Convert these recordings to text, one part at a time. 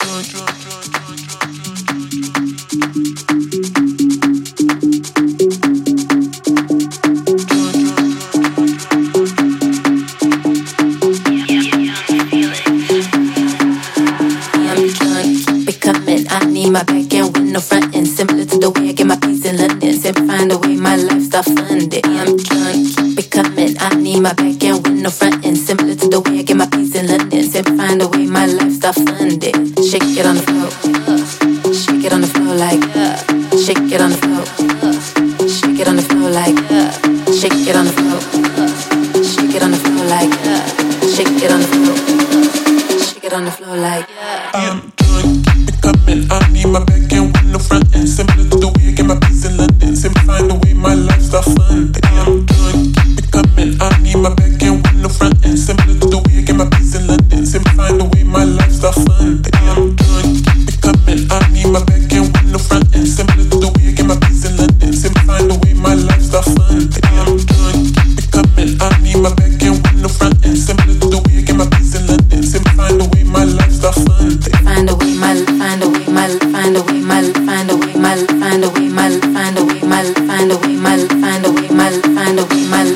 My back end with no front end, similar to the way I get my peace in London. Sempre find a way my lifestyle funded. I'm trying to keep it coming. I need my back end with no front end, similar to the way I get my peace in London. Sempre find a way my lifestyle funded. Shake it on the floor, shake it on the floor like, shake it on the floor, shake it on the floor like, shake it on the floor, shake it on the floor like, shake it on the floor, shake it on the floor like. I'm trying to keep it coming. I need my back end with no front end, similar to the way I get my peace in London. Simply find a way my lifestyle funded. I'm trying to keep it coming. I need my back end with no front end, similar to the way I get my peace in London. Simply find a way my lifestyle funded. I'm trying to keep it coming. I need my back end with no front end, similar to the way I get my peace in London. Simply find a way my lifestyle funded. I'm trying to keep it coming. I need my back end with no front end, similar to the way I get my peace in London. Simply find a way my lifestyle funded. Find a way my, find a way my, find a way my, find a way my, find a way my, find a way my, find a way my, find a way my, find a way my,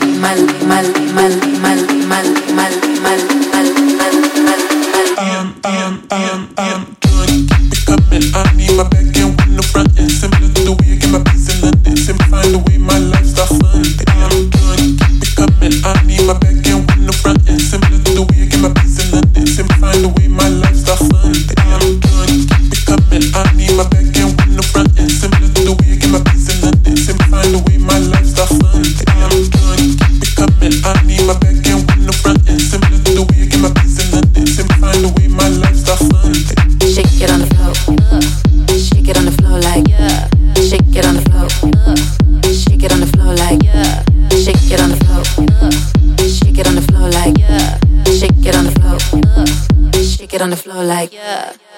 I'm trying to keep it coming. I need my back end with no front end, similar to the way I get my peace in London. Simply find a way my lifestyle funded. I'm trying to keep it coming. I need my back end with no front end, similar to the way I get my peace in London. Simply find a way my lifestyle funded. I'm trying to keep it coming. I need my back end with no front end, similar to the way I get my peace in London. Simply find a way my lifestyle funded. I'm trying to keep it coming. I need my back end with no front end, similar to the way I get my peace in London. Simply find a way my lifestyle funded. Shake it on the floor, shake it on the floor like, shake it on the floor, shake it on the floor like, shake it on the floor, shake it on the floor like, shake it on the floor, shake it on the floor like.